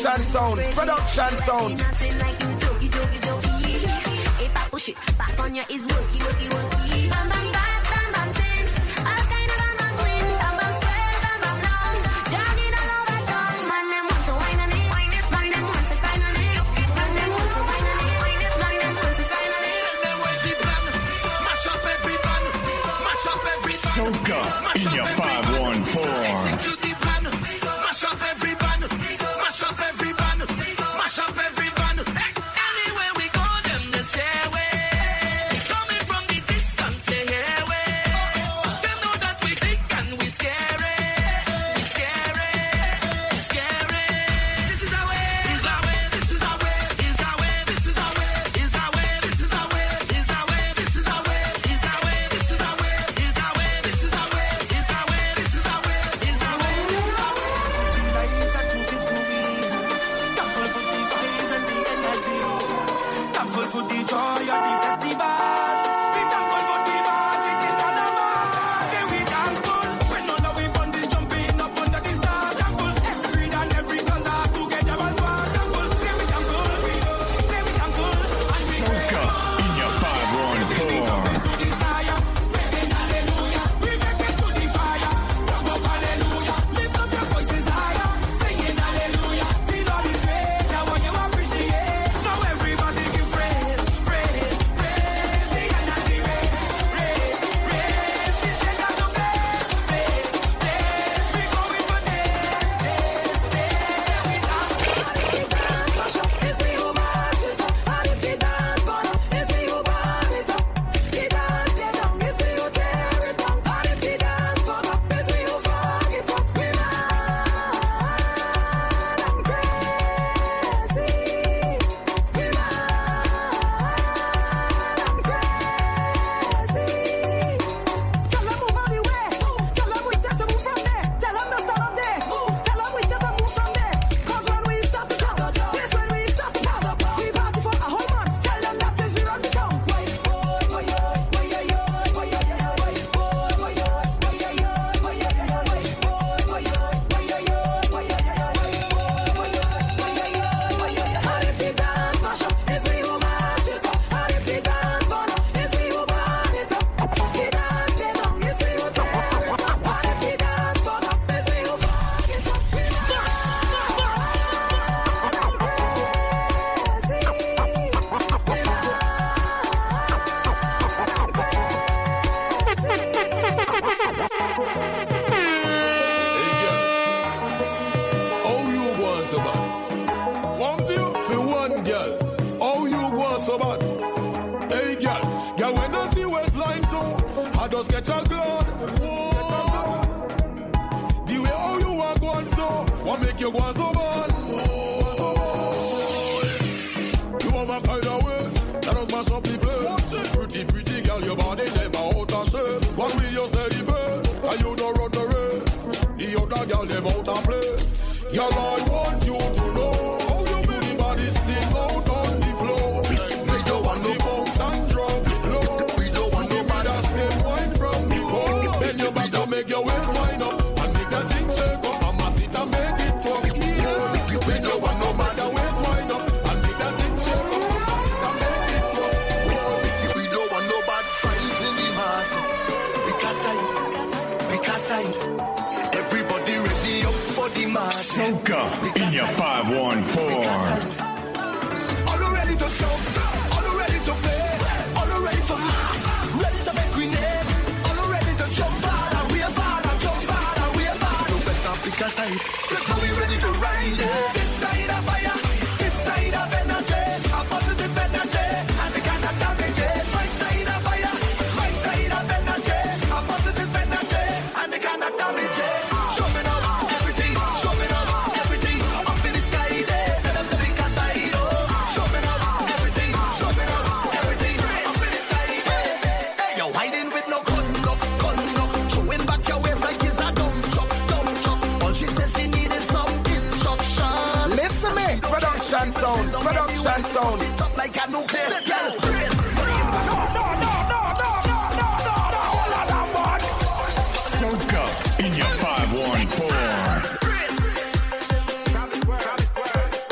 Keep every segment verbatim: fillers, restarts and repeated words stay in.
Production sound, production sound. If I push it back on you, is worky, worky, worky. Bam, bam, bam, bam, bam, tin. All kind of bam, bam, clean. Bam, bam, swell, bam, bam, long. Jogging all over town. Man, them want to wine on it. Man, them want to grind on it. Man, them want to wine on it. Man, them want to grind on it. Tell them where's the plan. Mash up every band. Mash up every band. Soca in your five one four. Execute the plan. Mash up every band. Mash up every band. Mash up every band. Anywhere we go, them the stairway. Coming from the distance, they hear way. Them know that we big and we scary. We scary. We scary. This is our way. This is our way. This is our way. This is our way. This is our way. This is our way. This is our way. This is our way. This is our way. This is our way. This is our way. This is our way. This is our way. This is our way. This is our way. This is our way. Thankful for the joy of the festival. We thankful for the magic in Panama. Say we thankful. When all of we bundle jumping up under the star. Thankful. Every creed and every color together as one. Thankful. Say we thankful. Say we thankful. Soca in your five one four. Hallelujah. We make it to the fire. Jump up, hallelujah. Lift up your voices higher. Singing hallelujah. The Lord is great. Now when you appreciate. Now everybody give praise, praise, praise. The energy raise, raise, raise. This is not the best. Praise, praise. We going for this, this, this. We dance. Mash up, it's me who mash it up. And if you dance, burn up, it's me who burn it up. You dance, tear down, it's me who tear it down. And if you dance, fuck up, it's me who fuck it up. We mad and crazy. We mad and crazy. Tell them move out the way. Tell them we start to move from there. Tell them to start up there. Tell them we start to move from there. 'Cause when we start to talk, this when we start to talk. We party for a whole month. Tell them that this we run the town. Why, boy, boy, yo, boy, yo, yo, boy, yo, yo, boy, boy, boy, yo, boy, yo, yo, boy, yo, yo, boy, boy, boy, yo, boy, yo, yo, boy, yo, yo, boy, boy, boy, yo, boy, yo, yo, boy, yo, yo. And if you dance, mash up, it's me who mash it up. And if you dance, burn up, it's me who burn it up. You dance, tear down, it's me who tear it up. And if you dance, fuck up, it's me who fuck it up. We mad and crazy. We mad How you want so bad? Want you for one girl? How you want so bad? Hey girl, girl when I see waistline so I just get a glad. What? The way how you want go on so, what make you go on so bad? You want my kind of ways? That does mash up the place. Pretty, pretty girl, your body never out of shape. One with your steady pace, and you don't run the race. The other girl, them out of place. Girl, I want you to know how you do the body sting out on the floor. We don't want the bounce and drop it low. We don't want nobody that same wine from before. Then you better make your waist wind up and make that thing shake up. I'ma sit and make it talk. We don't want nobody that waist wind up and make that thing shake up. I'ma sit and make it talk. We don't want nobody fight in the mass. Because I, because I, everybody ready up for the mass. Soca in your five one four. All ready to jump, all ready to play, all ready for mass, ready to make grenade, all ready to jump hard and we are hard and jump hard and we are hard. No better pick a side, 'cause now we ready to ride it. This side of fire, this side of energy, a positive energy, and the kind of damage it. My side of fire, my side of energy, a positive energy, and the kind of damage it. Show me now everything, show me now everything, up in the sky there, tell them to pick a side, oh. Show me now everything, show me now everything, up in the sky there. Hey, you're hiding with no conduct, conduct, showing back your waist like it's a dumb truck, dumb truck. All she said she needed some instruction. Listen me, production sound, production sound. It up like a nuclear girl. Soca in your five one four.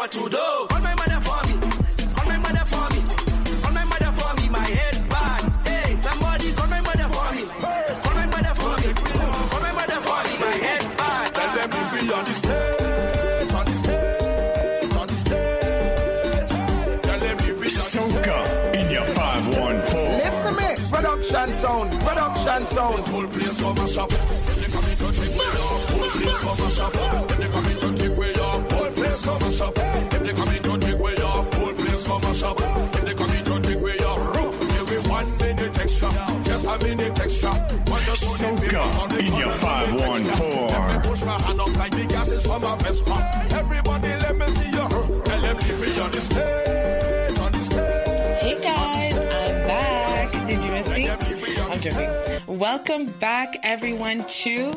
what to do. Call my mother for me. Call my mother for me. Call my mother for me. My head bad. Hey, somebody call my mother for me. Call my mother for me. Call my mother for me. My head bad. Tell them to be on the stage, on the stage, on the stage. Tell them to be on the stage. Soca in your five one four. Listen me. Production sound. Production sound. Whole place come a shop. They come in to take way off. Whole place come a shop. They come in to take way off. Whole place come a shop. They come in to take way off. Whole place come a shop. They come in to take way off. Give me one minute extra. Just a minute extra. Soca in your five one four. Let me push my hand up like the gases from a Vespa. Everybody let me see you. Tell them leave me on the stage. On the stage. Hey guys, I'm back. Did you miss me? I'm joking. Welcome back, everyone, to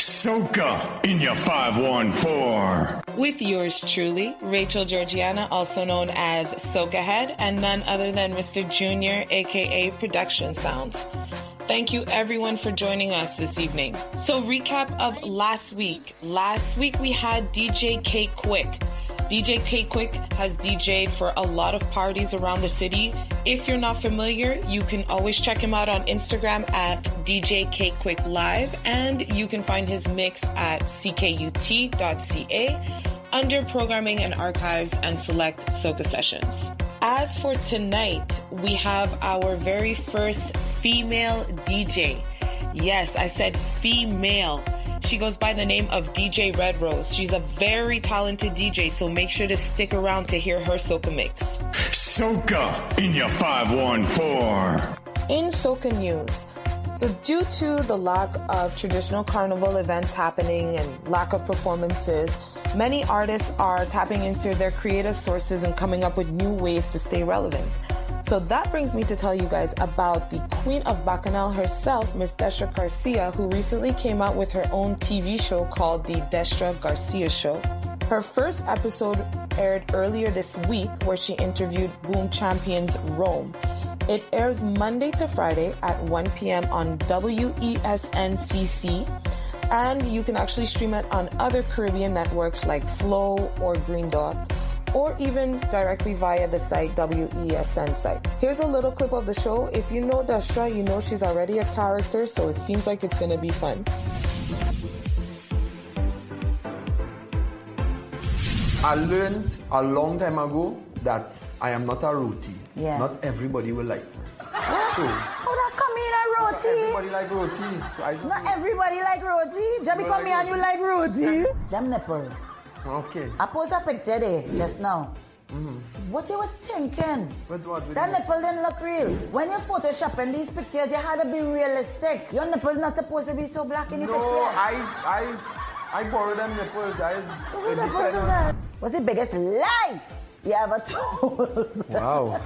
Soca in your five one four. with yours truly, Rachel Georgiana, also known as Soca Head, and none other than Mister Junior, aka Production Sounds. Thank you, everyone, for joining us this evening. So, recap of last week. Last week we had D J K Quick. D J K Quick has D J'd for a lot of parties around the city. If you're not familiar, you can always check him out on Instagram at D J K Quick Live, and you can find his mix at c k u t dot c a under Programming and Archives and select Soca Sessions. As for tonight, we have our very first female D J. Yes, I said female. She goes by the name of D J Red Rose. She's a very talented D J, so make sure to stick around to hear her soca mix. Soca in your five one four. In soca news, so due to the lack of traditional carnival events happening and lack of performances, many artists are tapping into their creative sources and coming up with new ways to stay relevant. So that brings me to tell you guys about the Queen of Bacchanal herself, Miss Destra Garcia, who recently came out with her own T V show called The Destra Garcia Show. Her first episode aired earlier this week, where she interviewed Boom Champions Rome. It airs Monday to Friday at one p.m. on W E S N C C, and you can actually stream it on other Caribbean networks like Flow or Green Dot, or even directly via the site W E S N site. Here's a little clip of the show. If you know Destra, you know she's already a character, so it seems like it's gonna be fun. I learned a long time ago that I am not a roti. Yeah. Not everybody will like me. So, How that come in a not roti? everybody like roti. So I don't Not know. everybody like roti. Just because like me and you roti. like roti. Them nipples. Okay. I post a picture there just now. What you was thinking? But what? with That you? nipple didn't look real. When you're photoshopping these pictures, you had to be realistic. Your nipple's not supposed to be so black in the No, picture. I, I, I borrow them nipples. I just. Who it the fuck depend is on- that? What's the biggest lie you ever told? Wow.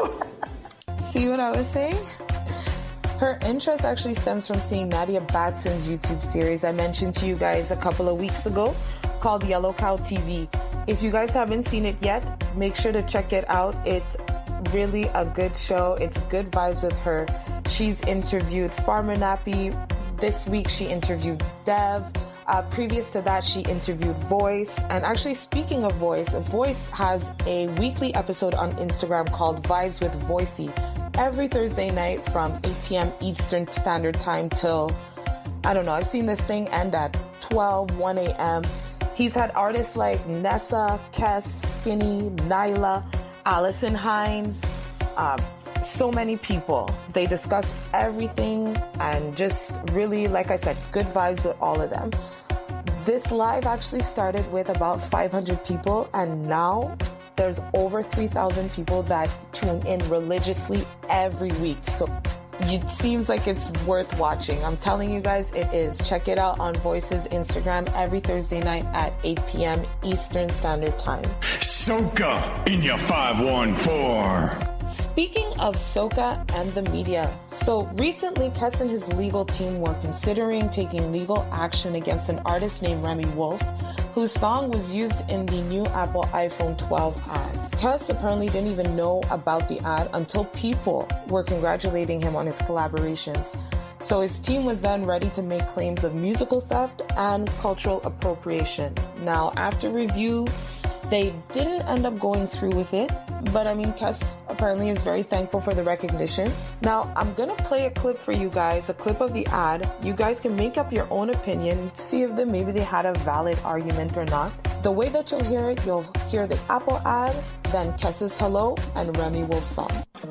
See what I was saying? Her interest actually stems from seeing Nadia Batson's YouTube series I mentioned to you guys a couple of weeks ago called Yellow Cow T V. If you guys haven't seen it yet, make sure to check it out. It's really a good show. It's good vibes with her. She's interviewed Farmer Nappy. This week she interviewed Dev. Uh, previous to that, she interviewed Voice. And actually, speaking of Voice, Voice has a weekly episode on Instagram called Vibes with Voicey every Thursday night from eight p.m. Eastern Standard Time till, I don't know, I've seen this thing end at twelve, one a.m. He's had artists like Nessa, Kes, Skinny, Nyla, Allison Hines, uh, so many people. They discuss everything and just really, like I said, good vibes with all of them. This live actually started with about five hundred people, and now there's over three thousand people that tune in religiously every week. So it seems like it's worth watching. I'm telling you guys, it is. Check it out on Voice's Instagram every Thursday night at eight p.m. Eastern Standard Time. Soca in your five one four. Speaking of soca and the media, so recently Kes and his legal team were considering taking legal action against an artist named Remy Wolf, whose song was used in the new Apple iPhone twelve ad. Kes apparently didn't even know about the ad until people were congratulating him on his collaborations. So his team was then ready to make claims of musical theft and cultural appropriation. Now, after review, They didn't end up going through with it, but I mean, Kes apparently is very thankful for the recognition. Now, I'm gonna play a clip for you guys, a clip of the ad. You guys can make up your own opinion, see if they, maybe they had a valid argument or not. The way that you'll hear it, you'll hear the Apple ad, then Kes's Hello, and Remy Wolf's song.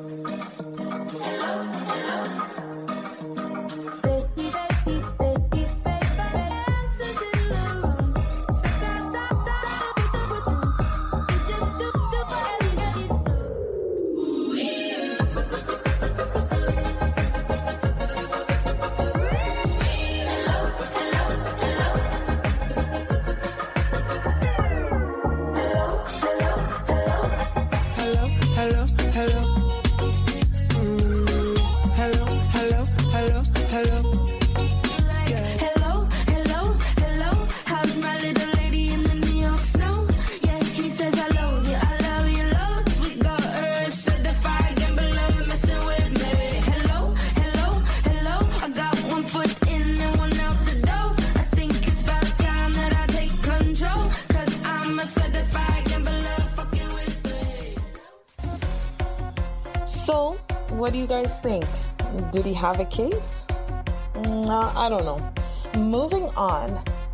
So, what do you guys think? Did he have a case? No, I don't know. Moving on.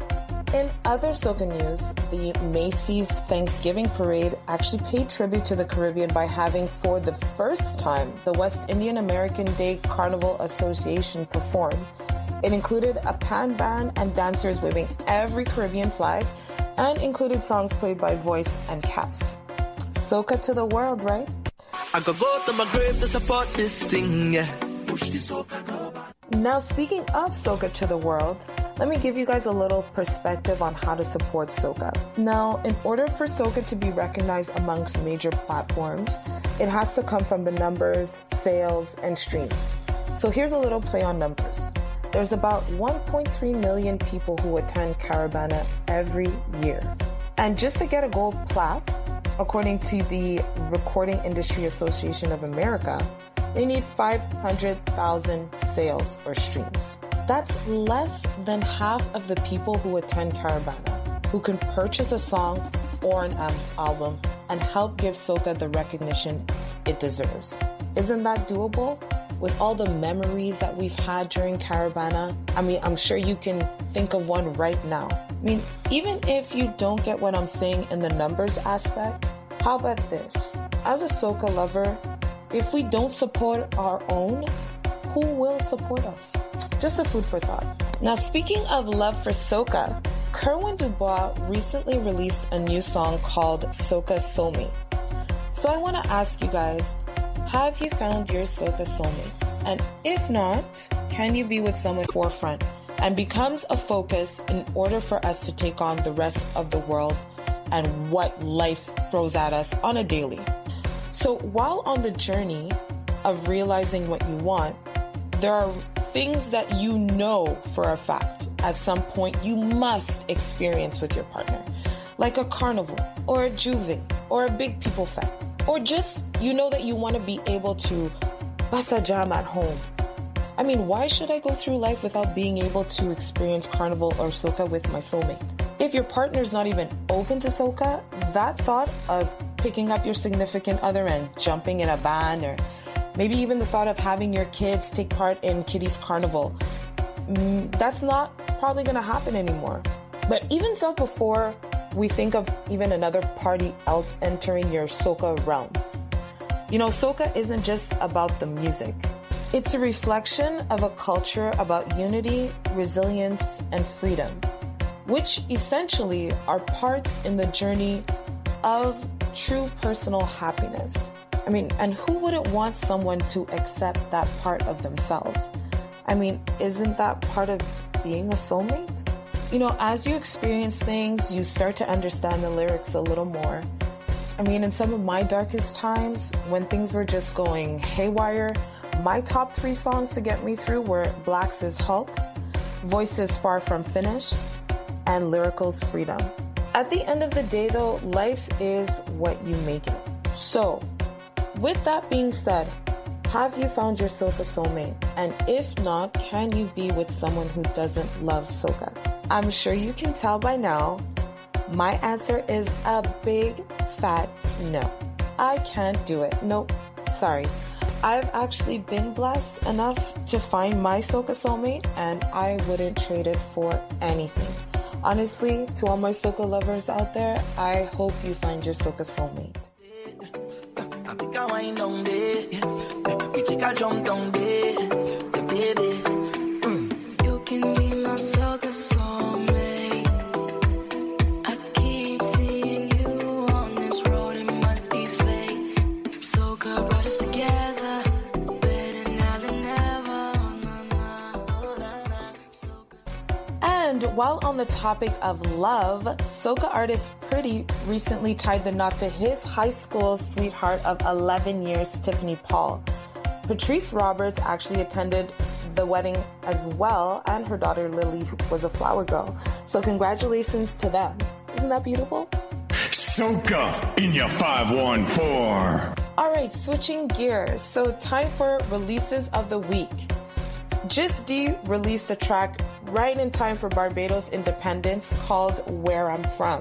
In other soca news, the Macy's Thanksgiving Parade actually paid tribute to the Caribbean by having, for the first time, the West Indian American Day Carnival Association perform. It included a pan band and dancers waving every Caribbean flag, and included songs played by Voice and Cass. Soca to the world, right? I could go to my grave to support this thing, yeah. Push the soca global. Now, speaking of soca to the world, let me give you guys a little perspective on how to support soca. Now, in order for soca to be recognized amongst major platforms, it has to come from the numbers, sales, and streams. So here's a little play on numbers. There's about one point three million people who attend Caribana every year. And just to get a gold plaque, according to the Recording Industry Association of America, they need five hundred thousand sales or streams. That's less than half of the people who attend Caribana, who can purchase a song or an album and help give soca the recognition it deserves. Isn't that doable? With all the memories that we've had during Caribana, I mean, I'm sure you can think of one right now. I mean, even if you don't get what I'm saying in the numbers aspect, how about this? As a soca lover, if we don't support our own, who will support us? Just a food for thought. Now, speaking of love for soca, Kerwin Dubois recently released a new song called Soca Soulmate. So I want to ask you guys, have you found your soca soulmate? And if not, can you be with someone forefront and becomes a focus in order for us to take on the rest of the world and what life throws at us on a daily? So while on the journey of realizing what you want, there are things that you know for a fact at some point you must experience with your partner, like a carnival or a juve or a big people fest, or just you know that you want to be able to bust a jam at home. I mean, why should I go through life without being able to experience carnival or soca with my soulmate? If your partner's not even open to soca, that thought of picking up your significant other and jumping in a band, or maybe even the thought of having your kids take part in Kiddies Carnival, mm, that's not probably going to happen anymore. But even so, before we think of even another party out entering your soca realm, you know, soca isn't just about the music. It's a reflection of a culture about unity, resilience, and freedom, which essentially are parts in the journey of true personal happiness. I mean, and who wouldn't want someone to accept that part of themselves? I mean, isn't that part of being a soulmate? You know, as you experience things, you start to understand the lyrics a little more. I mean, in some of my darkest times, when things were just going haywire, my top three songs to get me through were Black's Hulk, Voices Far From Finished, and Lyrical's Freedom. At the end of the day, though, life is what you make it. So, with that being said, have you found your soca soulmate? And if not, can you be with someone who doesn't love soca? I'm sure you can tell by now, My answer is a big fat no. I can't do it. Nope. Sorry. I've actually been blessed enough to find my soca soulmate, and I wouldn't trade it for anything. Honestly, to all my soca lovers out there, I hope you find your soca soulmate. I think I wind down there. We take a jump down there. The baby. You can be my soca soulmate. I keep seeing you on this road, it must be fate. Soca brought us together, better now than ever. And while on the topic of love, soca artist Pretty recently tied the knot to his high school sweetheart of eleven years, Tiffany Paul. Patrice Roberts actually attended the wedding as well, and her daughter Lily was a flower girl. So congratulations to them. Isn't that beautiful? Soca in your five one four. All right, switching gears. So time for releases of the week. Just D released a track right in time for Barbados independence called Where I'm From.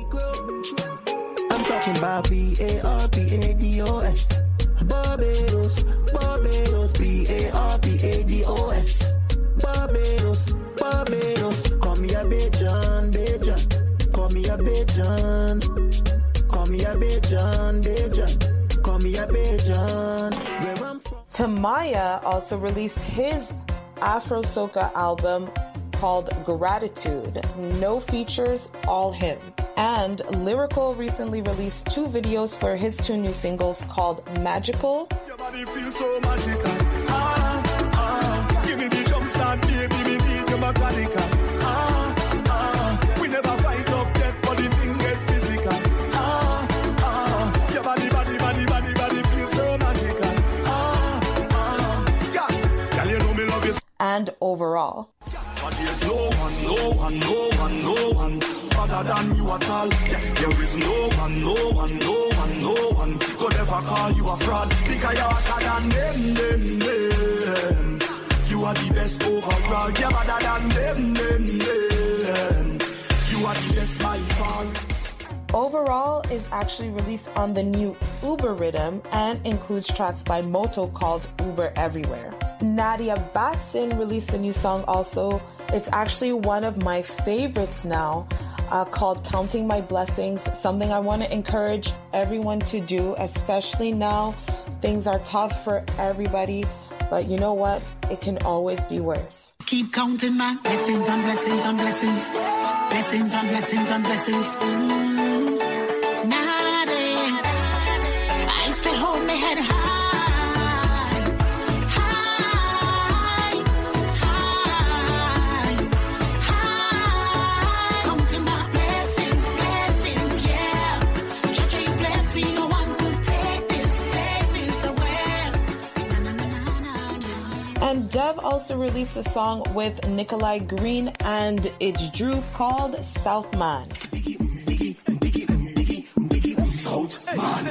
I'm talking about B A R B A D O S. Barbados, Barbados, B A R B A D O S. Barbados, Barbados. Call me a Bajan, Bajan. Call me a Bajan. Call me a Bajan, Bajan. Call me a Bajan. Where I'm from. Tamaya also released his Afro Soca album called Gratitude. No features, all him. And Lyrical recently released two videos for his two new singles called Magical. Your body feels so magical. Ah, ah. Give me the jump start, baby, me beat your mechanical. Ah, ah. We never fight up yet, but the thing get physical. Ah, ah. Your body, body, body, body, body feels so magical. Ah, ah. Yeah, girl, you know me love you. And Overall. But there's no one, no one, no one, no one other than you at all. There is no one, no one, no one, no one could ever call you a fraud because you're better than them, them, them. You are the best overall. You're better than them, them, them. You are the best by far. Overall is actually released on the new Uber Rhythm and includes tracks by Moto called Uber Everywhere. Nadia Batson released a new song also. It's actually one of my favorites now, uh, called Counting My Blessings, something I want to encourage everyone to do, especially now. Things are tough for everybody, but you know what? It can always be worse. Keep counting my blessings and blessings and blessings. Blessings and blessings and blessings. Mm. Nadia, I still hold my head high. And Dev also released a song with Nikolai Green and It's Drew called Southman. Southman.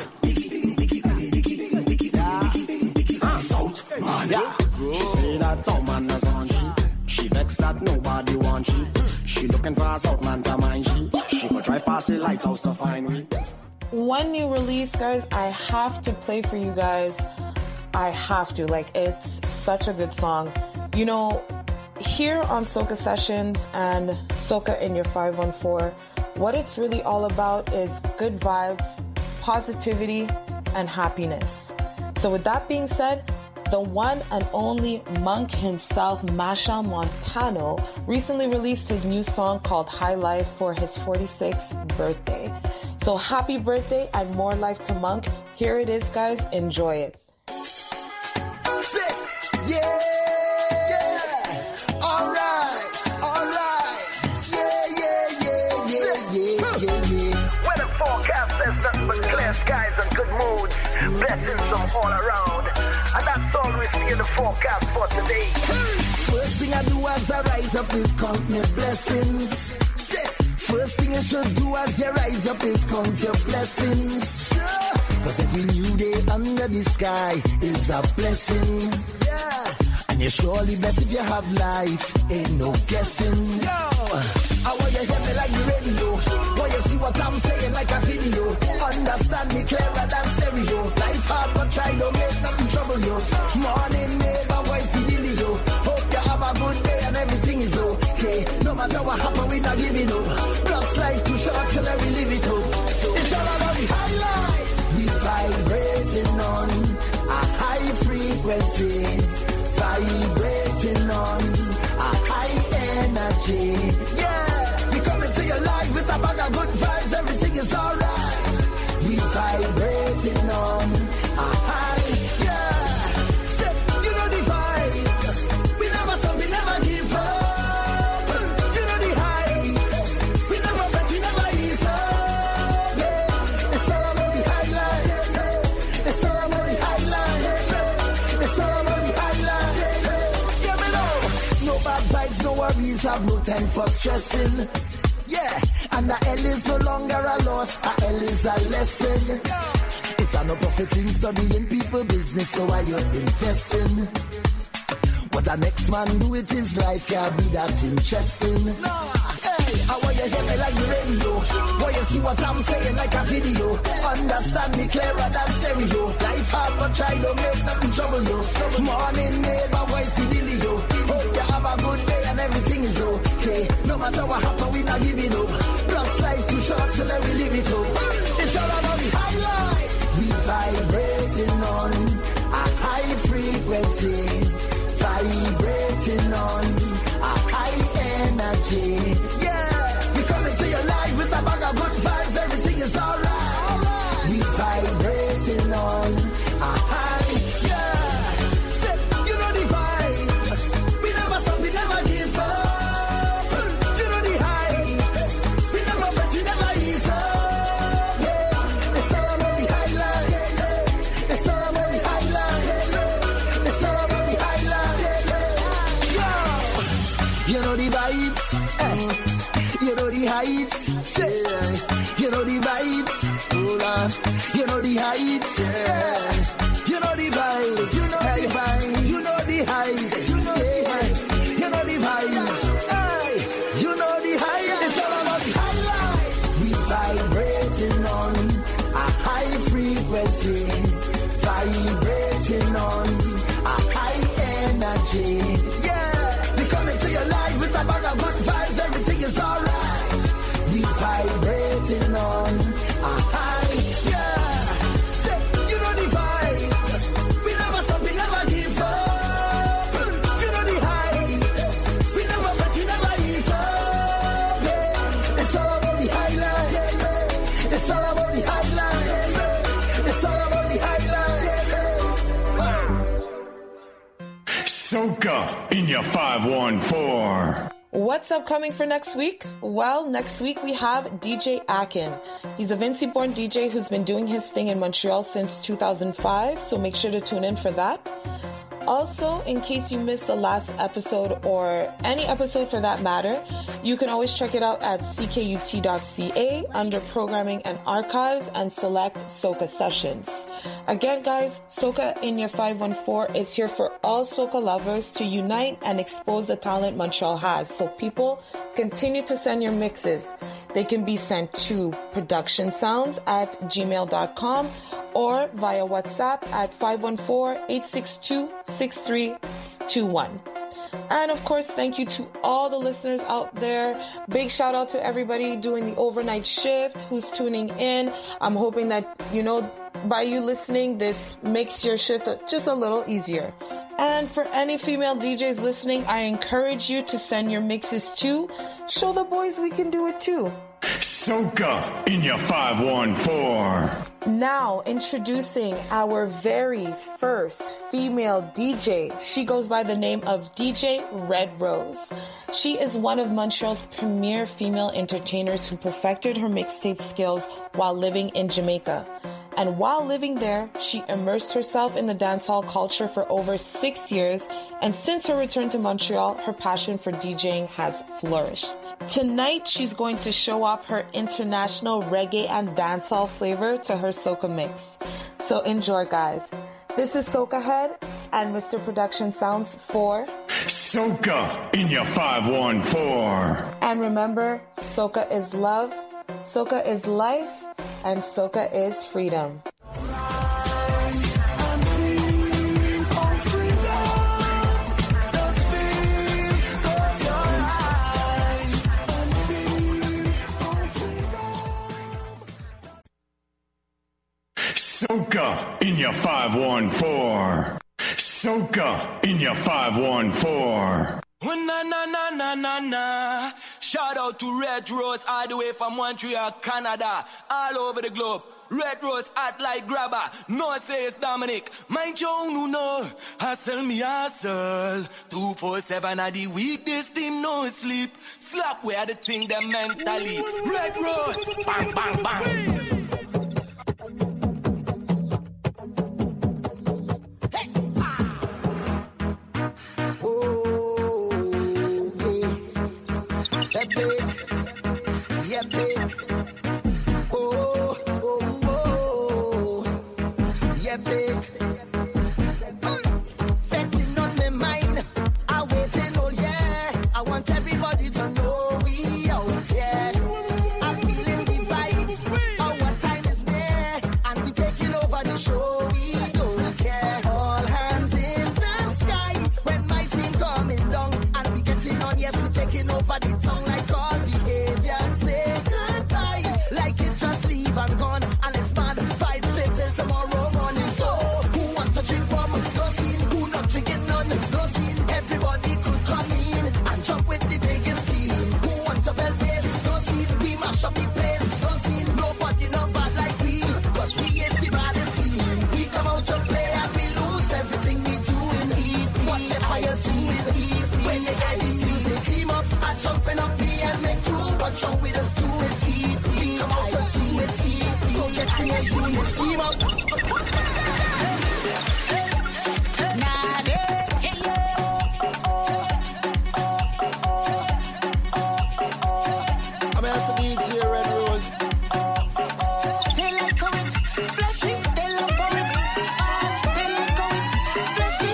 Southman. Yeah. She say that Southman is on she. She vexed that nobody wants she. She looking for a Southman to mind she. She go try pass the lights house to find me. One new release, guys, I have to play for you guys. I have to. Like, it's such a good song. You know, here on Soca Sessions and Soca in your five one four, what it's really all about is good vibes, positivity, and happiness. So with that being said, the one and only Monk himself, Machel Montano, recently released his new song called High Life for his forty-sixth birthday. So happy birthday and more life to Monk. Here it is, guys. Enjoy it. Yeah, yeah, alright, alright, yeah, yeah, yeah, yeah, yeah, yeah, yeah. When the forecast says nothing but clear skies and good moods, blessings from all around, and that's all we see in the forecast for today. First thing I do as I rise up is count my blessings. First thing you should do as you rise up is count your blessings. Cause every new day under the sky is a blessing. Yeah. And you're surely blessed if you have life. Ain't no guessing. Yo, I want you hear me like the radio. Want you see what I'm saying like a video? Understand me clearer than stereo. Life hard but try to make nothing trouble you. Morning neighbor, voice video. Hope you have a good day and everything is okay. No matter what happen, we not giving up. Plus life too short, so let me live it up. It's all about the highlight. We vibrating on a high frequency. Vibrating on a high energy. Yeah, we coming to your life with a bag of good vibes. Everything is alright. We vibrating on a high. Yeah, say, you know the vibe. We never stop, we never give up. You know the heights. We never bet, we never ease up. Yeah, it's all about the highlight. It's all about the highlight. It's all about the highlight. Yeah, me know. No bad vibes, no worries, have no time for stressing. Yeah, and the L is no longer a loss, a L is a lesson. It's a no profit in studying people business, so why you investing? What the next man do with his life can't be that interesting. Hey, I want you hear me like the radio. Want you see what I'm saying like a video. Understand me clearer than stereo. Life hard but try to make nothing trouble you. Morning neighbor, voice the dealio. Hope you have a good day and everything is okay. No matter what happen, we not giving up. Plus life too short, so let me live it up. It's all about the highlight. We vibrating on a high frequency. Vibrating on a high energy. Yeah, we coming to your life with a bag of good vibes. Everything is alright. We vibrating on a high. Yeah, say, you know the vibe. We never stop, we never give up. You know the heights. We never bet, we never ease up. Yeah, it's all about the highlight. It's all about the highlight. It's all about the highlight. You know the vibes, eh. You know the heights, say, you know the vibes, hold on. You know the heights, yeah. You know the vibes, you know the vibes, you know the heights, you know the heights, you know the vibes, hey. You know the heights, it's all about the highlight. We vibrating on a high frequency, vibrating on a high energy. Yeah, we coming to your life with a bag of good vibes. Everything is alright. We vibrating on a high. Yeah, say, you know the vibe. We never stop, we never give up. You know the heights. We never bet, we never ease up. Yeah, it's all about the highlight. It's all about the highlight. It's all about the highlight. Soca in your five one four. What's upcoming for next week? Well, next week we have D J Akin. He's a Vincy-born D J who's been doing his thing in Montreal since two thousand five, so make sure to tune in for that. Also, in case you missed the last episode or any episode for that matter, you can always check it out at c k u t dot c a under Programming and Archives and select Soca Sessions. Again, guys, Soca in your five one four is here for all Soca lovers to unite and expose the talent Montreal has. So people, continue to send your mixes. They can be sent to productionsounds at gmail dot com or via WhatsApp at five one four, eight six two, six three two one. And of course, thank you to all the listeners out there. Big shout out to everybody doing the overnight shift who's tuning in. I'm hoping that, you know, by you listening, this makes your shift just a little easier. And for any female D Js listening, I encourage you to send your mixes to Show the Boys We Can Do It Too. Soca in your five one four. Now, introducing our very first female D J. She goes by the name of D J Red Rose. She is one of Montreal's premier female entertainers who perfected her mixtape skills while living in Jamaica. And while living there, she immersed herself in the dancehall culture for over six years. And since her return to Montreal, her passion for DJing has flourished. Tonight, she's going to show off her international reggae and dancehall flavor to her Soca mix. So enjoy, guys. This is Soca Head and Mister Production Sounds for Soca in your five one four. And remember, Soca is love. Soca is life, and soca is freedom. Soca in your five one four. Soca in your five one four. Oh, na na na na na na. Shout out to Red Rose all the way from Montreal, Canada, all over the globe. Red Rose hot like grabber. No say it's Dominic. Mind you no no. Hustle me hustle. Two four seven of the week. This team no sleep. Slap where the thing them mentally. Red Rose. Bang bang bang. Epic, epic, oh, oh, oh, epic. Fetting on my mind, I waiting all year. I want everybody to know we out here. I'm feeling the vibes, our time is near, and we taking over the show. We don't care. All hands in the sky when my team coming down, and we getting on. Yes, we taking over the town. I'm gone, and it's mad. Fight straight till tomorrow morning. So, who want to drink from? No scene. Who not drinking none? No scene. Everybody could come in and jump with the biggest team. Who want to bell bass? No scene. We mash up the place. No scene. Nobody not bad like we, cause we is the baddest team. We come out to play and we lose everything we do in heat. Watch the fire scene. When you hear the music, team up and jumping up me and make crew. Watch out with us do it. Heat. We come out to see it. So getting a unit team up. I'm asking D J Red Rose. They like how it flashy, they love for it fat. They like how it flashy.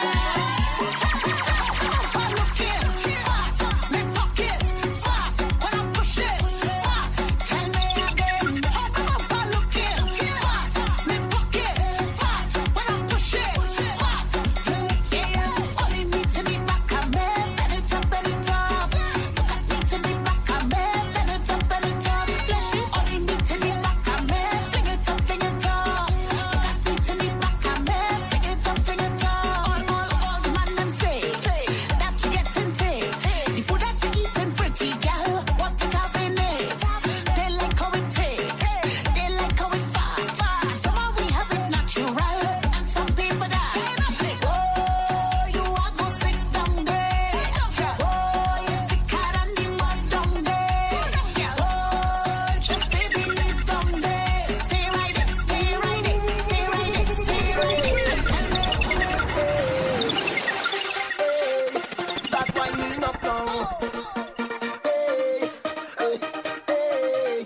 I look in fat, me pocket fat. When I push it fat, tell me again. I look in fat, me pocket fat. When I push it fat, yeah. All you need to be back on me, bend it up, bend it up. Look at me to be back on me, bend it up, bend it up. Flashy, all you need to be back on me, fling it up, fling it up. Look at me to be back on me, fling it up, fling it up. All, all, all the man them say that you getting take. The food that you eating pretty, girl, what it have in it. They like how it take, they like how it fat. Some of we have it natural, and some pay for that. Oh, you are go sit down there. Oh, you thicker than the mud down there. Oh, just stay beneath down there. Stay right there, stay right there, stay right there, stay right there. Start winding up now. Hey, hey, hey,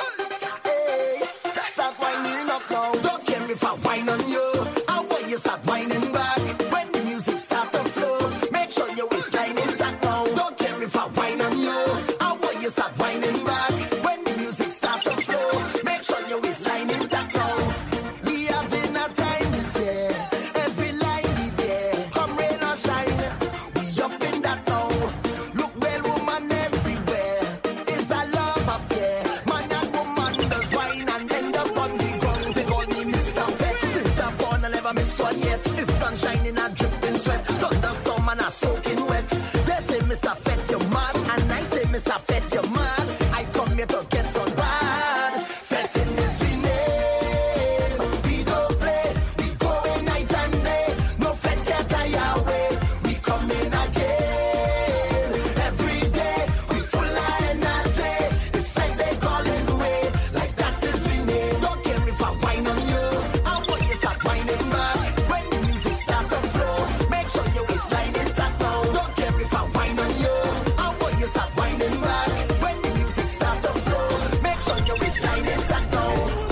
hey. Start winding up now. Don't care if I whine on you. I want you start whining back. When the music start to flow, make sure your waistline intact now. Don't care if I whine on you. I want you start whining back. When the music start to flow, make sure your waistline intact now. We having a time this year. Every line be there. Come rain or shine, we up in that now. Look well, woman everywhere. It's a love affair. Man and woman does wine and end up on the ground. They call me Mister Fett. Since I'm born, I never miss one yet. It's sunshine in a dripping sweat. Thunderstorm and a soaking wet. They say Mister Fett, you're mad. And I say Mister Fett, you're mad. I come here to get on bad. Fetting is we name. We don't play. We go in night and day. No fed get our way. We come in again. Every day. We full of energy. It's like they calling away. Like that is we name. Don't care if I whine on you. I want you start whining back. When the music start to flow, make sure your waistline intact now. Don't care if I whine on you. I want you start whining back. When the music start to flow, make sure your waistline intact now.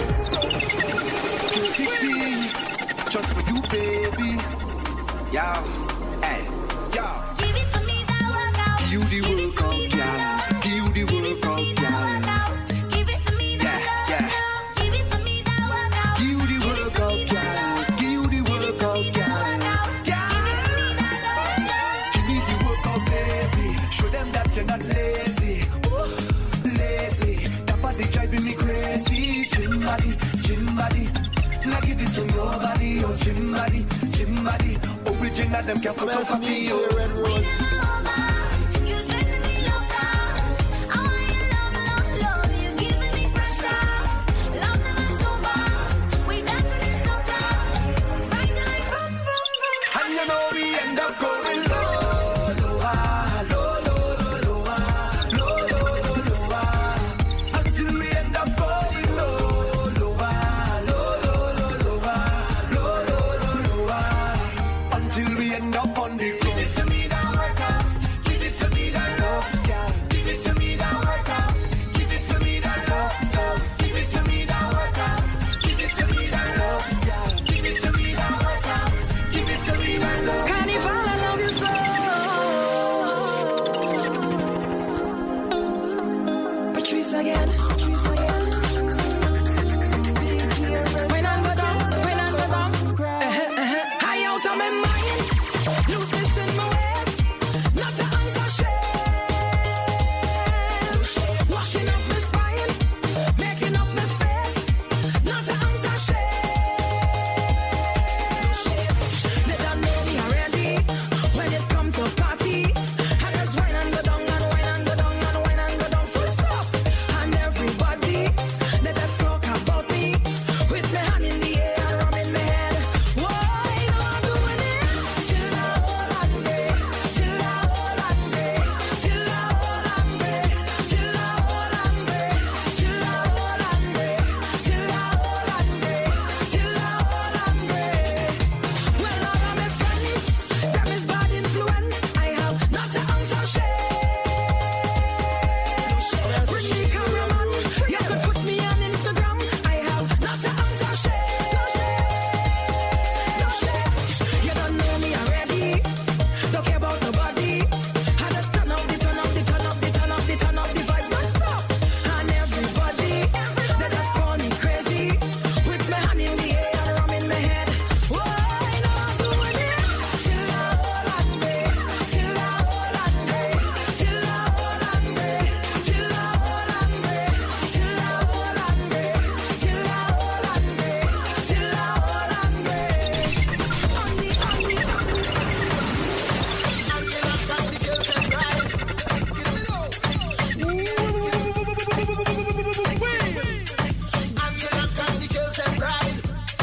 T P, just for you, baby. Yo, hey, yo. Give it to me, that workout. You the Give it to workout, me, girl. that You the Give it to me, workout, that girl. workout. Give it to Chimbali, chimbali, original them can't photocopy you. Red Rose. You send me loca. I want your love, love, love. You giving me pressure. Love never sober. We dancing in soca. Right now, vroom, vroom, vroom. And you know we end up going low, low, ah, low, low, low, low, ah, low, low, low, low, ah, until we end up going low, low, ah, low, low, low, low, ah, low, low, low, low, ah, until we end up on the ground. Give it to me that work out. Give it to me that love, yeah. Give it to me that work out. Give it to me that love, love. Give it to me that work out. Give it to me that love, yeah. Give it to me that work out. Give it to me that love. Carnival, I love you so. Patrice again, Patrice again. When I go down, when I go down, eh, eh, eh. High out of my mind, looseness in my waist, not to answer shame. Washing up my spine, making up my face, not to answer shame. They don't know me already. When it comes to party, I just wine and go down and wine and go down and wine and go down full stop. And everybody, they just talk about me with my hand in the air and rubbing my head. Why you know I'm doing it? Till I hold on me, till I hold on me, till I hold on me, till I hold on me, till I hold on me, till I hold on me, till I hold on me. Well, all of my friends, them is bad influence. I have not to answer shame. Bring me cameraman, you could put me on Instagram. I have not to answer shame. You don't know me already. Don't care about nobody. I just turn up the turn up the turn up the turn up the turn up the vibes non stop. And everybody, they just call me crazy with my hand in the air and rum in my head. Why you know I'm doing it? Till I hold on me, till I hold on me, till I hold on me, till I hold on me, till I hold on me, till I hold on me, till I hold on me. On the, on the, on the. Angela got the girls and ride.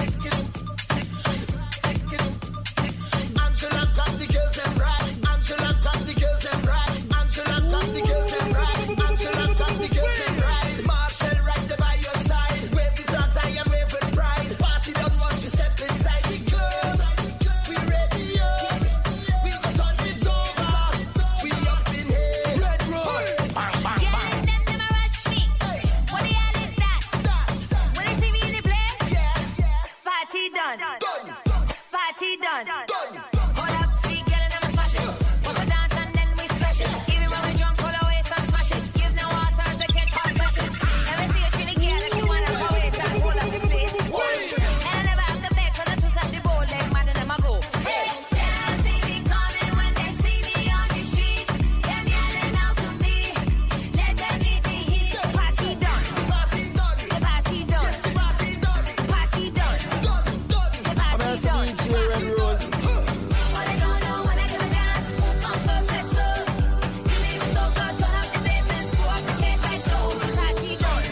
Angela got the girls and ride. Angela got the girls and ride. Angela got the girls and ride. Angela got the girls and ride. Marshall right there by your side. Wave the flags, I am waving pride. Party done once we step inside the club. We ready up. We got turn it over. We up in here. Red Rose. Bang, bang, Yeah, bang. them, them a rush me. What the hell is that? When they see me in the place, party done. Party done. Hold up, see, girl, and I'ma smash it. Bust a dance and then we smash it. Even when we drunk, hold our waist and smash it. Give no water to catch our smashes. Never see a trinity girl if you wanna go waist and hold up the place. And I never have to beg 'cause I twist up the bowl leg, man, and I'ma go. Hey, they see me coming when they see me on the street. Them yelling out to me. Let them eat the heat. Party done. Party done. The party done. The party done. Party done. Done, done. The party done. Red Rose. What I don't know when I give a dance. My first let's go. You make me so good, turn up the bass and screw up the case like so. Party done.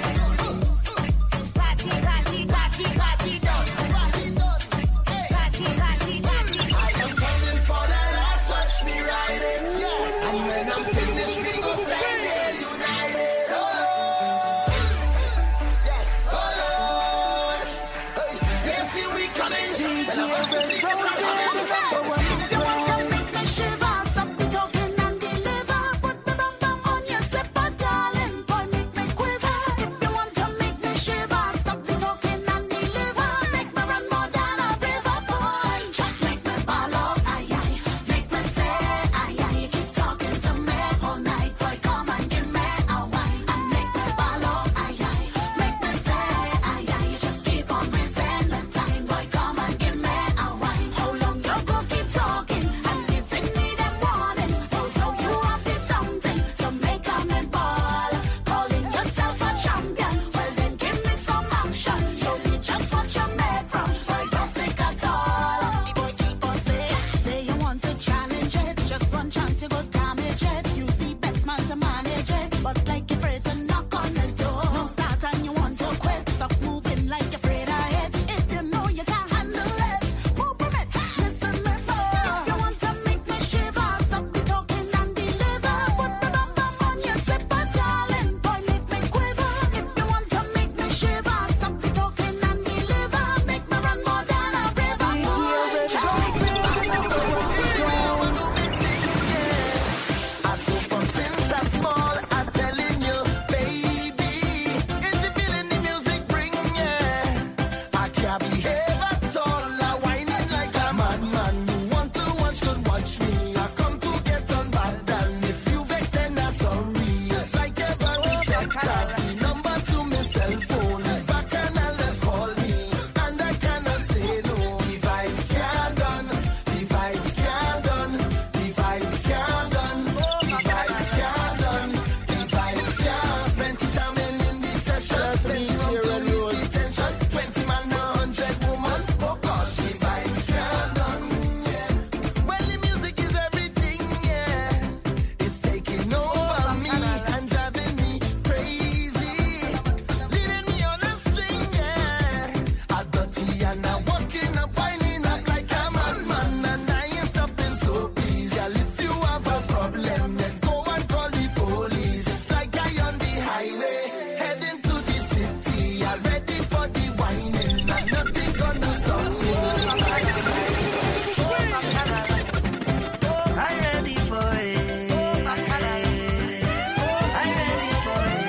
Party, party, party, party done. Party done. Hey. Party, party, party. I am coming for the last, watch me ride it. Yeah. And when I'm finished, we go stand there united. Oh Lord. Yeah. Oh Lord. Hey. Yes, here we coming. Tell 'em what's the biggest I'm coming. If you want to make me shiver, stop the talking and deliver. Put the bum bum on your zipper, darling. Boy, make me quiver. If you want to make me shiver, stop the talking and deliver. Make me run more than a river, boy. Just make me ball out, aye aye. Make me say, aye aye. You keep talking to me all night, boy. Come and give me a wine and make me ball out, aye aye. Make me say, aye aye. You just keep on wasting the time, boy. Come and give me a wine. behave at all. I whining like a madman. You want to watch, could watch me. I come to get on bad, and if you vex, then I'm sorry. It's like a very factor. The number to my cell phone. Back and let's call me, and I cannot say no. The vibes can't done. The vibes can't done. The vibes can't done. The vibes can't done. The vibes can't. Plenty jamming in the session. Plenty rum to ease the tension. Twenty man, a hundred woman. Oh gosh, the vibes can't done. Yeah. Well, the music is everything. Yeah, it's taking over me and driving me crazy, leading me on a string. Yeah, I'm dirty and I'm walking up, winding up like a madman, and I ain't stopping. So please, girl, if you have a problem, then go and call the police. It's like I on the highway, heading to the city. I'm ready for the whining, and nothing gonna stop me. I'm ready for it. I'm ready for it. I'm ready for it.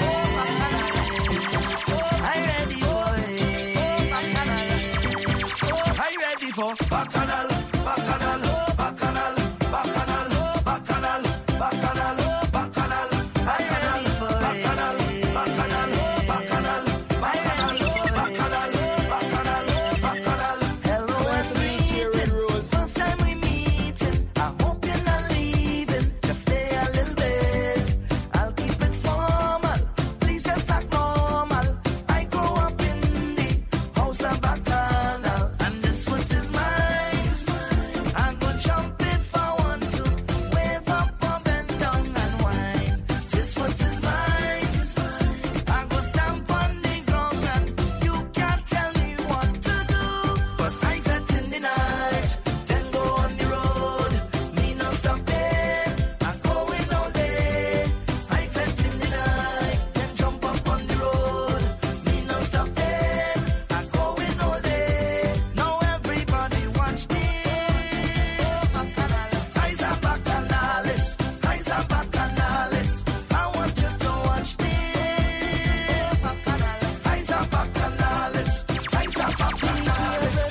I'm ready for Bacchanal, Bacchanal, Bacchanal, Bacchanal, Bacchanal, Bacchanal, Bacchanal. I'm ready for it. Bacchanal, Bacchanal, Bacchanal, Bacchanal, Bacchanal, Bacchanal, Bacchanal. Hello, it's me, Rose. First time we meet. I hope you're not leaving. Just stay a little bit. I'll keep it formal. Please just act normal. I grew up in the house of Bacchanal, and this foot is mine. I go jump if I want to. Wave up, up and down and whine. This foot is mine. I go stamp on the ground and you can't tell me what to do. 'Cause I felt in the night, then go on the road. Me no stopping, I'm going all day. I felt in the night, then jump up on the road. Me no stopping, I'm going all day. Now everybody watch this. Eyes are Bacchanalist, eyes are Bacchanalist. I want you to watch this. Eyes are Bacchanalist, eyes are Bacchanalist.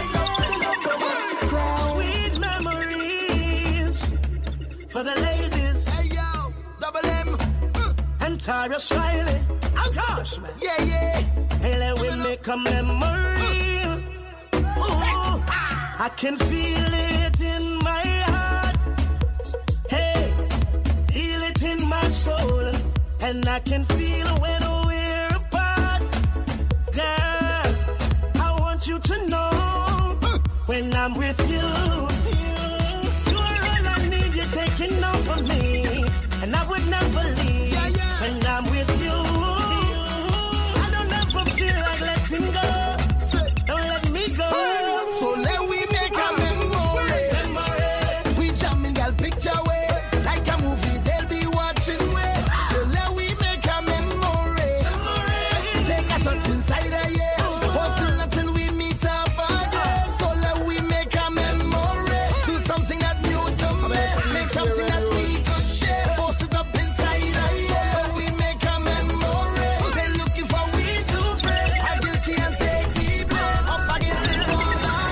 Sweet memories for the ladies Hey yo, double M. and Tyra Smiley. Oh gosh, man. Yeah, yeah. Hey, let we make a memory. Ooh, I can feel it in my heart. Hey, feel it in my soul. And I can feel when we're apart. Girl, I want you to know when I'm with you, you're all I need. You're taking over me, and I would never leave. When I'm with you, I don't ever feel like letting go. Don't let me go. So let we make a memory. We jamming girl picture way, like a movie they'll be watching way. So let we make a memory. Take a shot inside a year, hustle until we meet up again. So let we make a memory. Do something that new to me, make something that we could share. Post it up inside a year. So we make a memory. They looking for we to pray. I can see and take the blame. Up against the wall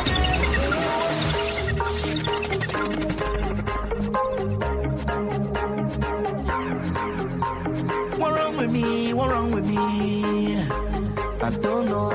again. What wrong with me? What wrong with me? I don't know.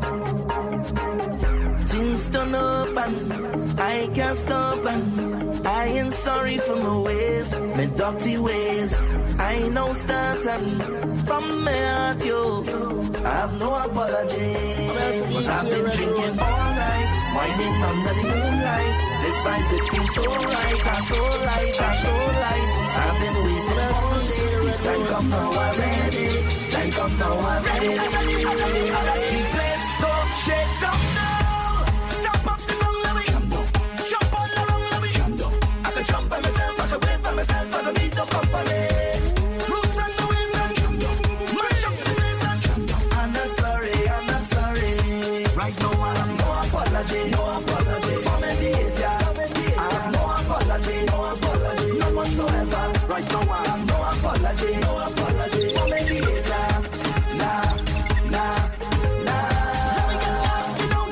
Things turn up and I can't stop, and I ain't sorry for my ways, my dirty ways. I know start and from my heart, yo, I have no apology. Cause I've been drinking all night, whining under the moonlight. This fight it feels so right, I'm so light, I'm so light. I've been waiting all day. Time come now, I'm ready. Time come now, I'm ready. The place go shake down now. Stop up the wrong let me jump on the wrong let me. I can jump by myself, I can wait by myself, I don't need no company. Loose on the ways and mash up the ways and I'm not sorry, I'm not sorry. Right now I have no apology, no apology for my behavior. I have no apology, no apology, none whatsoever. Right now I have no apology, no apology for my behavior. Nah, nah, nah. Let me get lost, you know.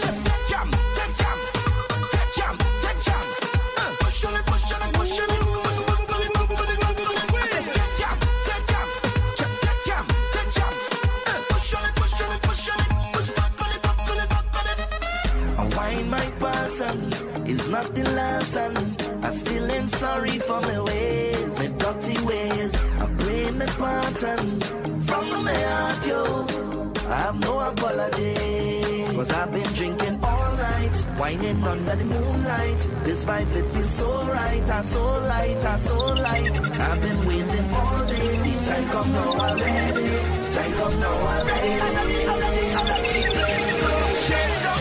find my person. It's not the last and I still ain't sorry for my ways, my dirty ways. I pray my pardon from my heart, yo. I have no apology, cause I've been drinking all night, whining under the moonlight. This vibes, it feels so right, I so light, I so light. I've been waiting all day, the time come now already. Time come now already. Let's go, shake up.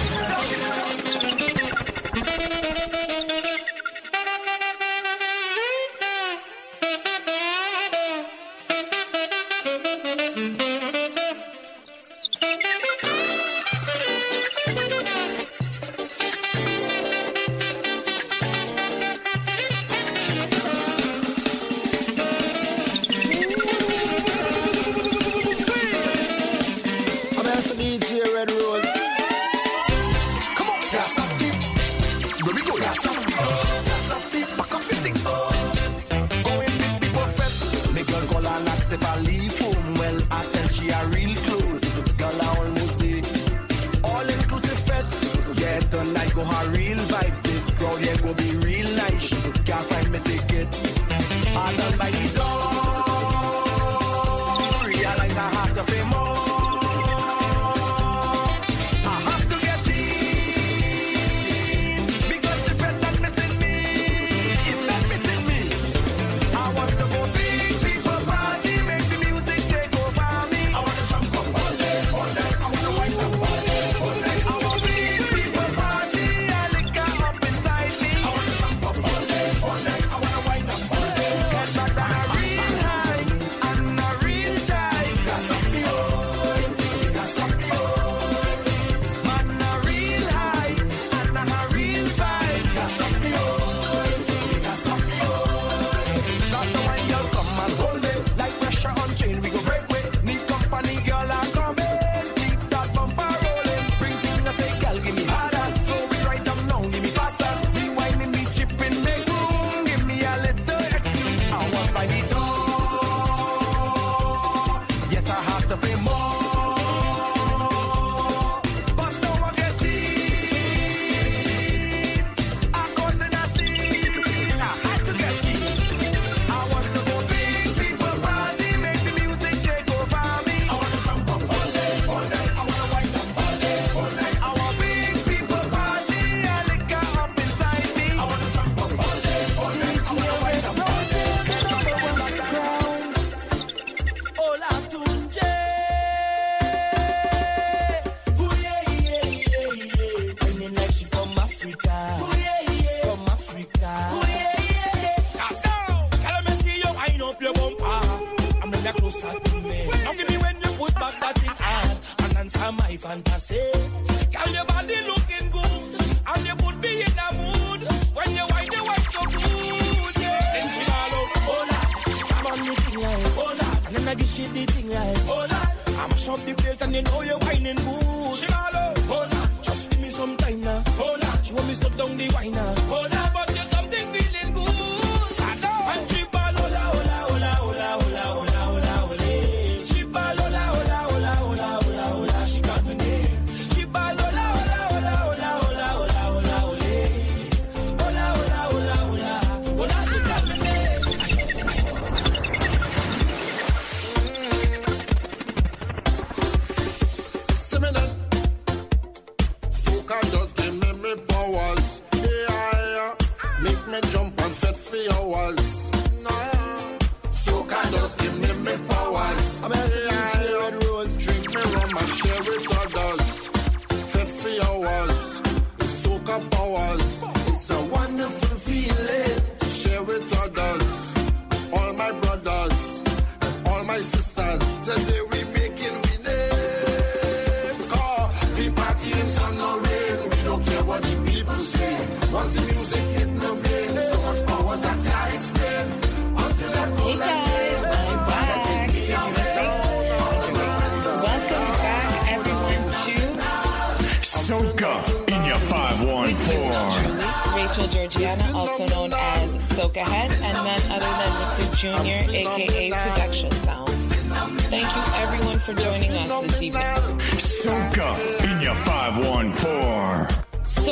Rachel Georgiana, also known as Soca Head, and none other than Mister Junior, aka Production Sounds. Thank you everyone for joining us this evening. Soca in your five one four. So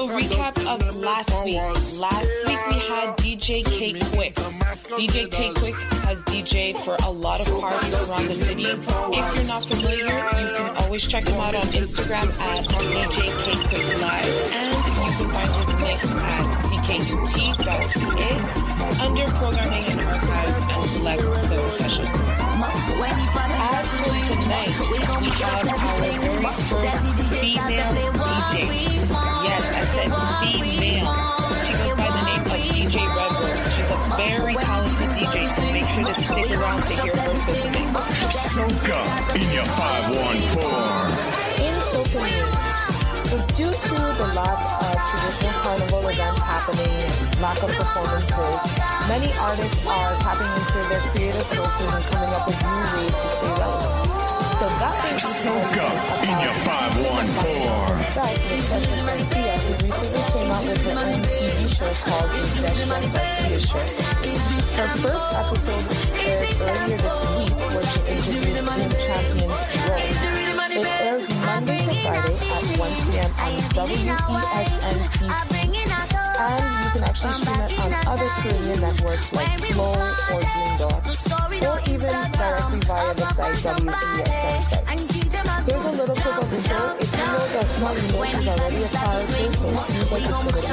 So recap of last week. Last week we had D J K Quick. D J K Quick has D J'd for a lot of parties around the city. If you're not familiar, you can always check him out on Instagram at D J K Quick Live, and you can find his mix at C K U T dot C A under programming and archives and select server sessions. As for tonight, we have our very first female D J. Yes, I said female. She goes by the name of D J Rebel. She's a very talented D J, so make sure to stick around to hear her singing. Soca in your five one four. In Soca News, so due to the lack of traditional carnival events happening and lack of performances, many artists are tapping into their creative sources and coming up with new ways to stay relevant. So that brings me to Soca in your five one four. Miss Desmond Garcia, who recently came out with her own T V show called The Desmond Garcia Show. Her first episode aired earlier this week, where she interviewed Team Champions Rose. It airs Monday to Friday at one p.m. on W E S N C C, and you can actually stream it on other Caribbean networks like Flow or Green Dot, or even directly via the site W E S N site. Here's a little clip of the show. If you know that Sean Moore is already a character, so it seems like it's going to be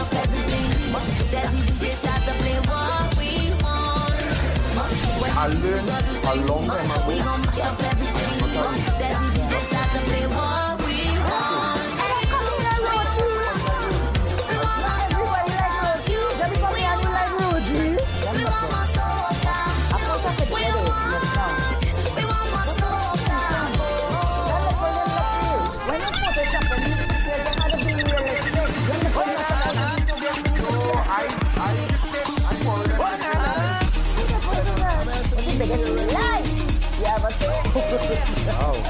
I learned a long time ago Wow.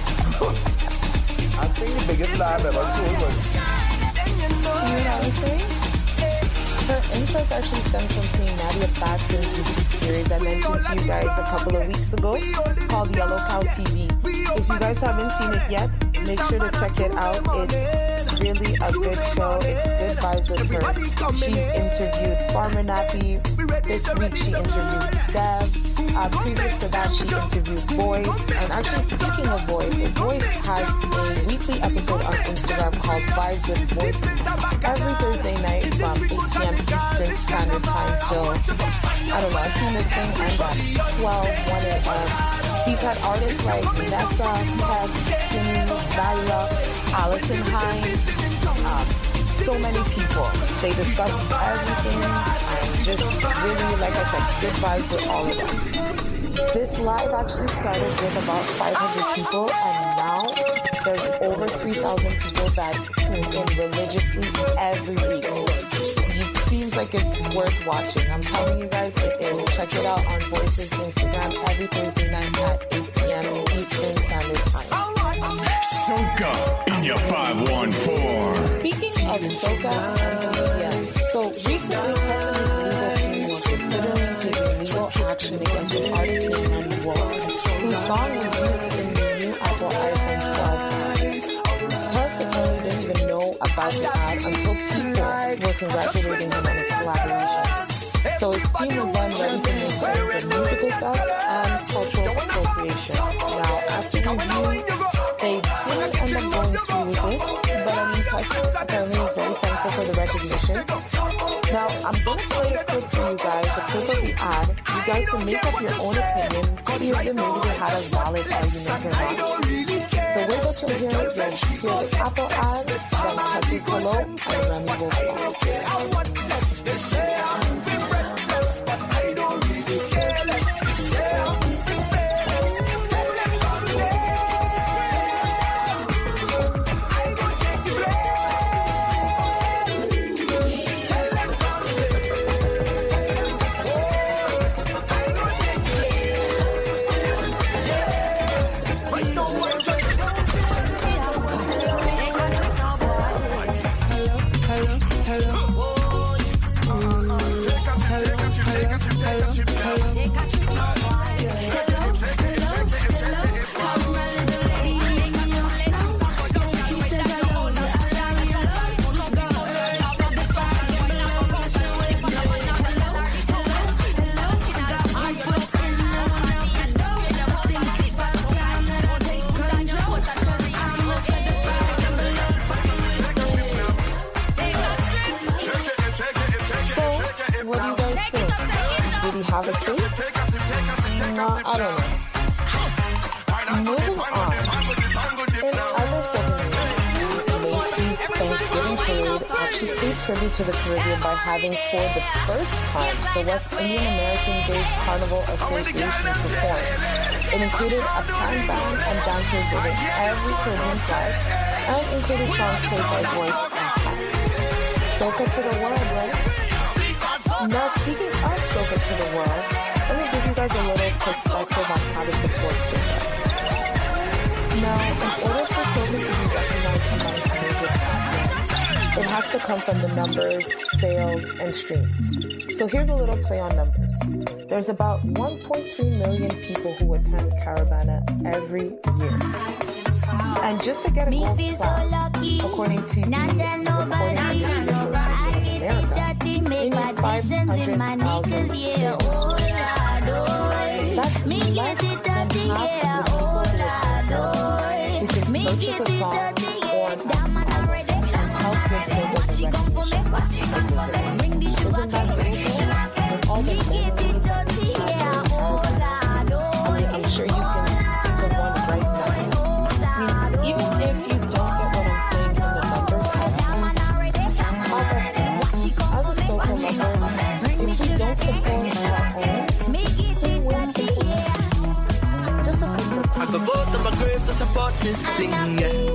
I think the biggest lie I've ever told was... You know what I was saying? Her interest actually stems from seeing Nadia Batson's YouTube series I mentioned to you guys a couple of weeks ago called Yellow Cow T V. If you guys haven't seen it yet, make sure to check it out. It's really a good show. It's good vibes with her. She's interviewed Farmer Nappy. This week she interviewed Dev. Uh, previous to that, she interviewed Voice. And actually, speaking of Voice, Voice has a weekly episode on Instagram called Vibes with Voice. Every Thursday night from eight p.m. Eastern Standard Time till, I don't know, I've seen this thing end at twelve, one a.m. He's had artists like Nessa, Tess, Skinny, Zyla, Allison Hines, um, so many people. They discuss everything and just really, like I said, good vibes with all of them. This live actually started with about five hundred people, and now there's over three thousand people that tune in religiously every week. It seems like it's worth watching. I'm telling you guys, it is. Check it out on Voice's Instagram every Thursday night at eight p.m. Eastern Standard Time. Soca in your five one four. Speaking of Soca, yeah, so recently Customs Legal Team was considering taking legal action against an artist named Randy Wall, whose song was used in the new Apple iPhone twelve. Cuss apparently didn't even know about the ad until people were congratulating him on his collaboration. So his team was then ready to make sense of musical theft and cultural appropriation. Now, after review, they didn't end up going through with it, but I mean, Cuss apparently is very thankful for the recognition. Now, I'm going to play a clip for you guys, a clip of the ad. You guys can make up your own opinion, see if they maybe they had a valid argument or not. The way that you'll hear it, you'll hear the Apple ad, then Cuss's Hello, and Remy will follow. Hello, hello. have a cake? No, I don't know. Moving on. In other souvenirs, Macy's Thanksgiving Parade actually paid tribute to the Caribbean by having, for the first time, the West Indian American Days Carnival Association perform. It included a pan band and dancers within every Caribbean flag, and included songs played by boys and cats. Soca to the world, right? Now, speaking of Soca to the world, let me give you guys a little perspective on how to support Soca. Now, in order for Soca to be recognized amongst major platforms, it has to come from the numbers, sales, and streams. So here's a little play on numbers. There's about one point three million people who attend Caribana every year. And just to get a gold plaque, according to the Recording Industry Association of America, they need five hundred thousand sales. That's less than half of the people who can purchase a song or an album and help give Soca the recognition it deserves. Isn't that beautiful? With all the memories that we have, I mean, I'm sure you can think of one right now. I mean, even if you don't get what I'm saying in the numbers aspect, as a Soca lover, if we don't support our own, who wins the points? Just a few. I could go to my grave to support this thing, yeah.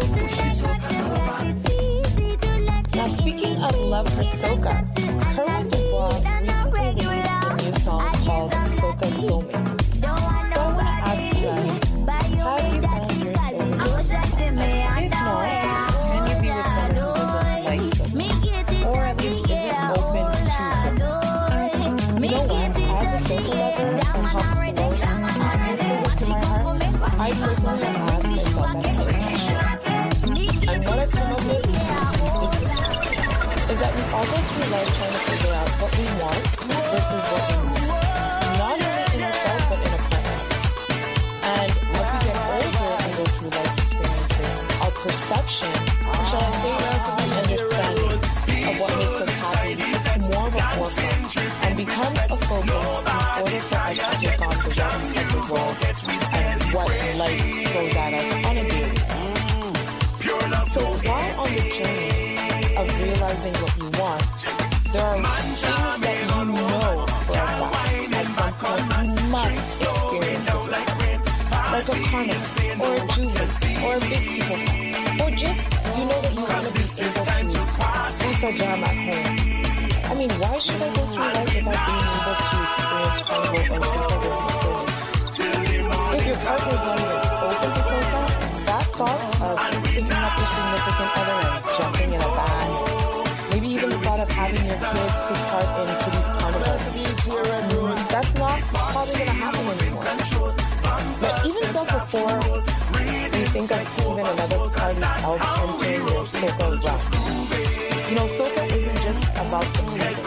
Now, speaking of love for Soca, Kerwin Dubois recently released a new song called Soca Soulmate. So I want to ask you guys, have you found your soulmate? If not, can you be with someone who doesn't like Soca? Or at least isn't open to Soca? You know what? As a Soca lover and how close I am Soca to my heart, I personally have asked myself that same question. And what I've come up with is this. Is that we all go through life trying to figure out what we want versus what we need. Not only in ourselves, but in a partner. And as we get older and go through life's experiences, our perception, shall I say, and understanding of what makes us happy takes more of a forefront and becomes a focus in order for us to take on the rest of the world and what life throws at us on a daily. So while on the journey of realizing what you want, there are things that you know for a fact at some point you must experience with life. Like a carnival, or a jubilee, or a big people party, or just, you know that you want to be able to boost our jam at home. I mean, why should I go through life without being able to experience carnival or Soca with my soul? If your partner is not even open to Soca, that thought of picking up your significant other and jumping in a van, maybe even the thought of having your kids take part in Kitty's Carnival, mm, that's not probably going to happen anymore. But even so, before you think of even another party held entering your Soca realm, you know, Soca isn't just about the music.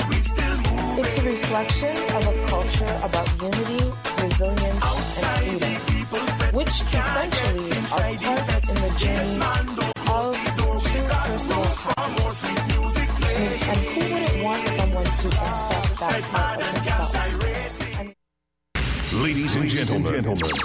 It's a reflection of a culture about unity, resilience, and freedom, which essentially are parts in the journey of true personal happiness. And, and who wouldn't want someone to accept that part of themselves? And Ladies and gentlemen,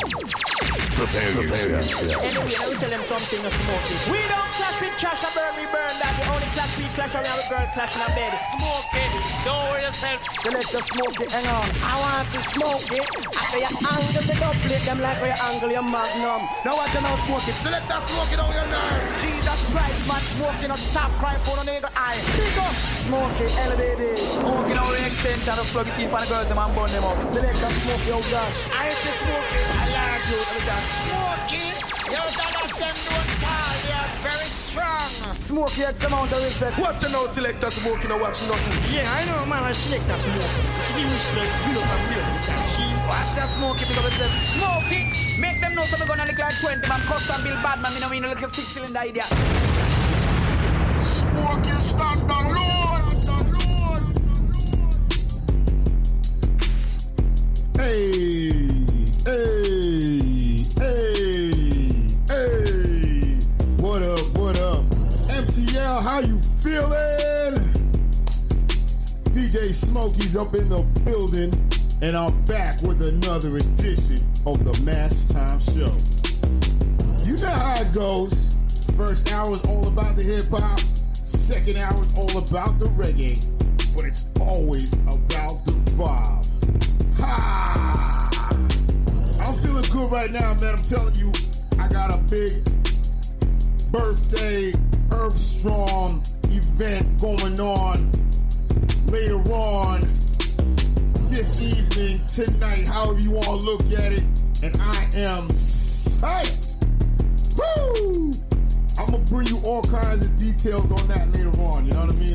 prepare yourself. Anyway, let me tell them something of smoking. We don't clash with trash and burn, we burn that. The only clash we clash around with girl clash in a bed. Smoke it, don't worry yourself. Select the smoke it, hang on. I want to smoke it. After you angle the double them like where you angle your magnum. Now what you know smoke it? Select that smoke it on your nerve. Jesus Christ, man, smoking on top, cry for the nigga eye. Pick up, smoke it, elevated. Smoking on the extension of plug it, keep on the girls, them and burn them up. Select that smoke, yo, gosh. I hate to smoke it, I like you, every time. Smoking, you don't them don't call, they are very strong. Smoky X amount of respect. What you know, selector smoking or watching nothing? Yeah, I know, man, I select that smoking. She didn't respect, you don't have real. Watch that smoky, pick up itself. Smoky, make them know something gonna look like twenty, man. Custom Bill Badman, me know me no look like six cylinder idea. Smoky, stand alone. Hey, hey, hey, hey. What up, what up? M T L, how you feeling? D J Smokey's up in the building. and I'm back with another edition of the Mass Time Show. You know how it goes. First hour is all about the hip-hop. Second hour is all about the reggae. But it's always about the vibe. Ha! I'm feeling good right now, man. I'm telling you, I got a big birthday Earth Strong event going on later on this evening, tonight, however you want to look at it. And I am psyched. Woo! I'm going to bring you all kinds of details on that later on, you know what I mean?